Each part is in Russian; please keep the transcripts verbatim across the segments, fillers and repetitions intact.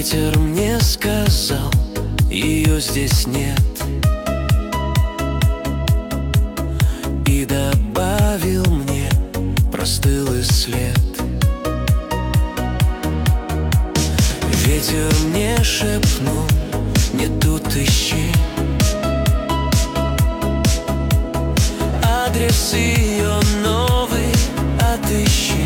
Ветер мне сказал, ее здесь нет, и добавил мне простылый след. Ветер мне шепнул: не тут ищи. Адрес ее новый отыщи.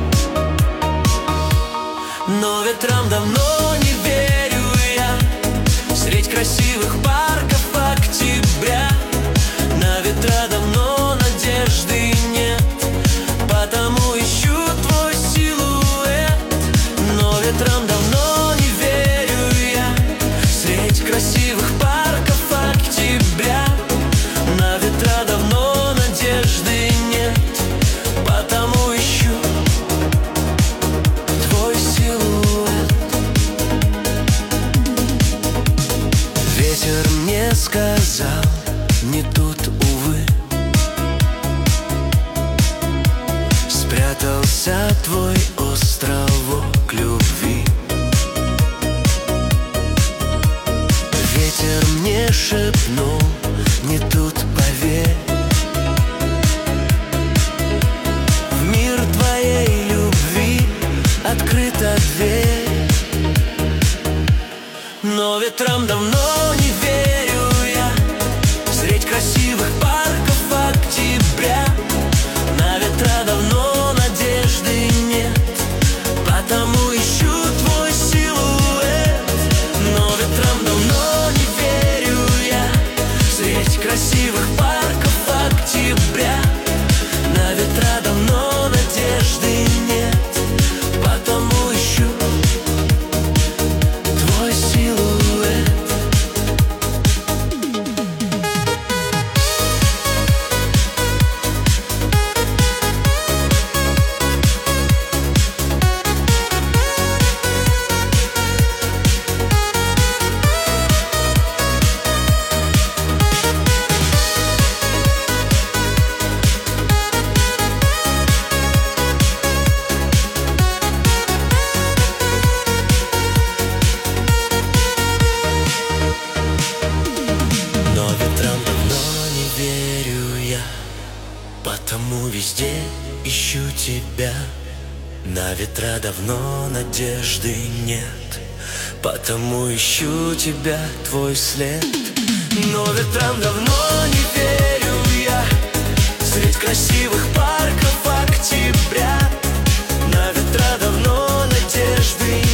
Но ветрам давно не верю я, средь красивых парков октября. На ветра давно надежды нет, потому ищу твой силуэт. Но ветрам давно не верю я, средь красивых парков октября. На ветра давно надежды нет, потому ищу твой силуэт. Ветер мне сказал: не тут, увы. Спрятался твой островок любви. Ветер мне шепнул: не тут, поверь. В мир твоей любви открыта дверь. Но ветрам давно не верю я, средь красивых парков октября. На ветра давно надежды нет, потому ищу твой силуэт. Но ветрам давно не верю я, средь красивых парков октября. На ветра давно надежды нет, потому ищу твой силуэт. Но ветрам давно не верю я, потому везде ищу тебя. На ветра давно надежды нет, потому ищу тебя, твой след. Но ветрам давно не верю я, средь красивых парков октября. На ветра давно надежды